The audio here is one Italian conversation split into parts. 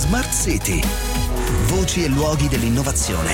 Smart City. Voci e luoghi dell'innovazione.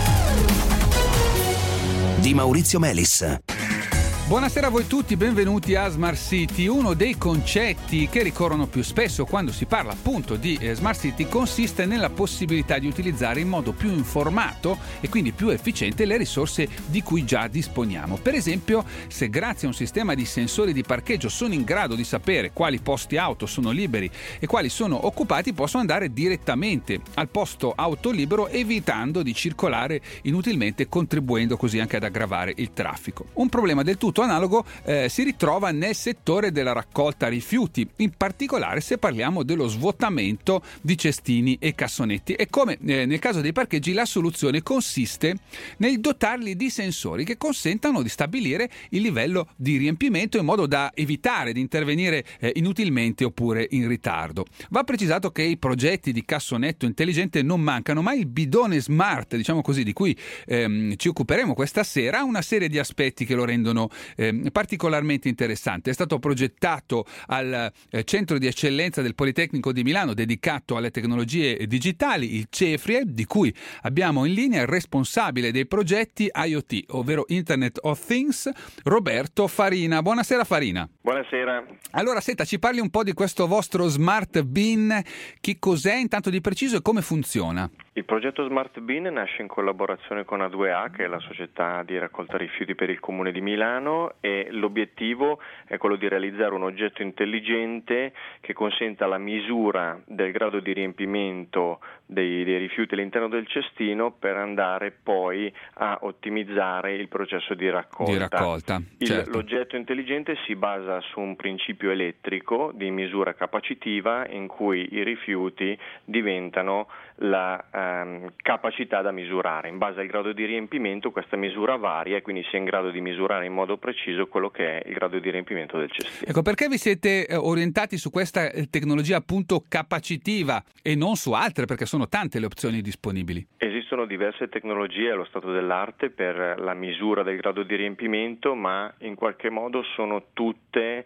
Di Maurizio Melis. Buonasera a voi tutti, benvenuti a Smart City. Uno dei concetti che ricorrono più spesso quando si parla appunto di Smart City consiste nella possibilità di utilizzare in modo più informato e quindi più efficiente le risorse di cui già disponiamo. Per esempio, se grazie a un sistema di sensori di parcheggio sono in grado di sapere quali posti auto sono liberi e quali sono occupati, posso andare direttamente al posto auto libero, evitando di circolare inutilmente, contribuendo così anche ad aggravare il traffico. Un problema del tutto analogo si ritrova nel settore della raccolta rifiuti, in particolare se parliamo dello svuotamento di cestini e cassonetti. E come nel caso dei parcheggi, la soluzione consiste nel dotarli di sensori che consentano di stabilire il livello di riempimento in modo da evitare di intervenire inutilmente oppure in ritardo. Va precisato che i progetti di cassonetto intelligente non mancano, ma il bidone smart, diciamo così, di cui ci occuperemo questa sera, ha una serie di aspetti che lo rendono particolarmente interessante. È stato progettato al Centro di Eccellenza del Politecnico di Milano dedicato alle tecnologie digitali, il CEFRIE, di cui abbiamo in linea il responsabile dei progetti IoT, ovvero Internet of Things, Roberto Farina. Buonasera Farina. Buonasera. Allora, senta, ci parli un po' di questo vostro Smart Bin, che cos'è intanto di preciso e come funziona? Il progetto Smart Bin nasce in collaborazione con A2A, che è la società di raccolta rifiuti per il Comune di Milano, e l'obiettivo è quello di realizzare un oggetto intelligente che consenta la misura del grado di riempimento dei rifiuti all'interno del cestino per andare poi a ottimizzare il processo di raccolta. Certo. L'oggetto intelligente si basa su un principio elettrico di misura capacitiva in cui i rifiuti diventano la capacità da misurare. In base al grado di riempimento questa misura varia e quindi si è in grado di misurare in modo preciso quello che è il grado di riempimento del cestino. Ecco, perché vi siete orientati su questa tecnologia appunto capacitiva e non su altre, perché sono tante le opzioni disponibili? Esistono diverse tecnologie allo stato dell'arte per la misura del grado di riempimento, ma in qualche modo sono tutte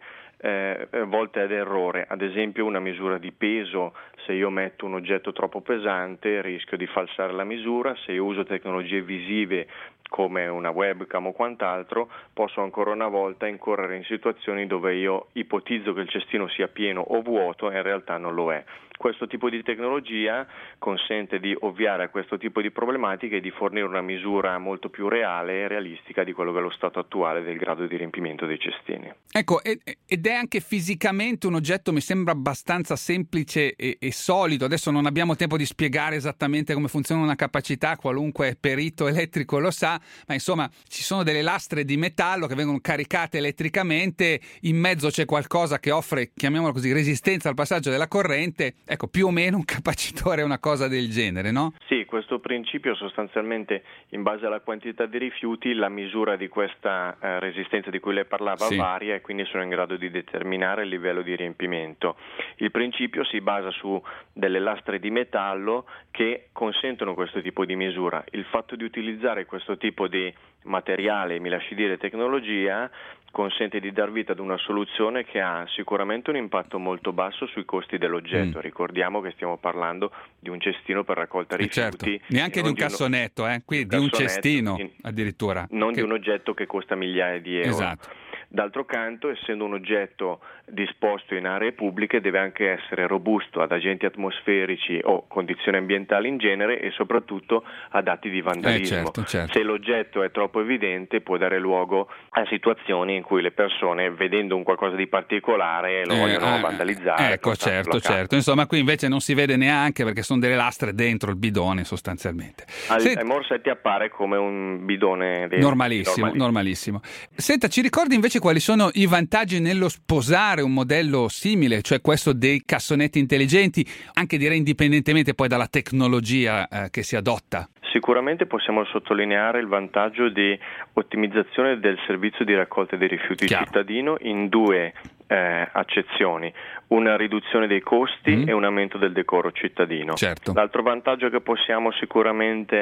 volte ad errore. Ad esempio, una misura di peso: se io metto un oggetto troppo pesante rischio di falsare la misura. Se io uso tecnologie visive come una webcam o quant'altro, posso ancora una volta incorrere in situazioni dove io ipotizzo che il cestino sia pieno o vuoto e in realtà non lo è. Questo tipo di tecnologia consente di ovviare a questo tipo di problematiche e di fornire una misura molto più reale e realistica di quello che è lo stato attuale del grado di riempimento dei cestini. Ecco, ed è anche fisicamente un oggetto, mi sembra abbastanza semplice e solido. Adesso non abbiamo tempo di spiegare esattamente come funziona una capacità, qualunque perito elettrico lo sa, ma insomma ci sono delle lastre di metallo che vengono caricate elettricamente, in mezzo c'è qualcosa che offre, chiamiamolo così, resistenza al passaggio della corrente. Ecco, più o meno un capacitore è una cosa del genere, no? Sì, questo principio sostanzialmente, in base alla quantità di rifiuti, la misura di questa resistenza di cui lei parlava varia e quindi sono in grado di determinare il livello di riempimento. Il principio si basa su delle lastre di metallo che consentono questo tipo di misura. Il fatto di utilizzare questo tipo di materiale, mi lasci dire tecnologia, consente di dar vita ad una soluzione che ha sicuramente un impatto molto basso sui costi dell'oggetto. Ricordiamo che stiamo parlando di un cestino per raccolta rifiuti. Certo. Neanche di un cassonetto, qui di un cestino addirittura. Non di un oggetto che costa migliaia di euro. Esatto. D'altro canto, essendo un oggetto disposto in aree pubbliche, deve anche essere robusto ad agenti atmosferici o condizioni ambientali in genere e soprattutto ad atti di vandalismo. Certo. Se l'oggetto è troppo evidente può dare luogo a situazioni in cui le persone, vedendo un qualcosa di particolare, lo vogliono vandalizzare. Ecco, certo. Insomma, qui invece non si vede neanche perché sono delle lastre dentro il bidone sostanzialmente. Ai morsetti appare come un bidone normalissimo. Senta, ci ricordi invece quali sono i vantaggi nello sposare un modello simile, cioè questo dei cassonetti intelligenti, anche direi indipendentemente poi dalla tecnologia che si adotta? Sicuramente possiamo sottolineare il vantaggio di ottimizzazione del servizio di raccolta dei rifiuti cittadino in due accezioni: una riduzione dei costi e un aumento del decoro cittadino. Certo. L'altro vantaggio che possiamo sicuramente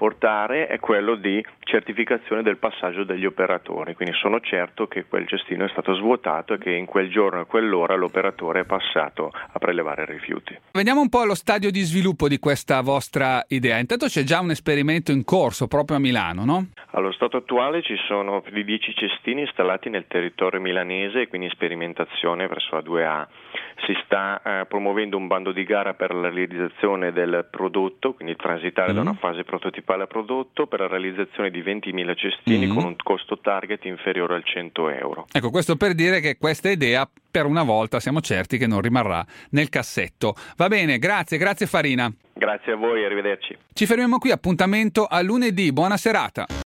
portare è quello di certificazione del passaggio degli operatori, quindi sono certo che quel cestino è stato svuotato e che in quel giorno e quell'ora l'operatore è passato a prelevare i rifiuti. Veniamo un po' allo stadio di sviluppo di questa vostra idea. Intanto c'è già un esperimento in corso proprio a Milano, no? Allo stato attuale ci sono più di 10 cestini installati nel territorio milanese, quindi in sperimentazione verso la 2A. Si sta promuovendo un bando di gara per la realizzazione del prodotto, quindi transitare da una fase prototipale a prodotto per la realizzazione di 20.000 cestini con un costo target inferiore al 100 euro. Ecco, questo per dire che questa idea per una volta siamo certi che non rimarrà nel cassetto. Va bene, grazie Farina. Grazie a voi, arrivederci. Ci fermiamo qui, appuntamento a lunedì, buona serata.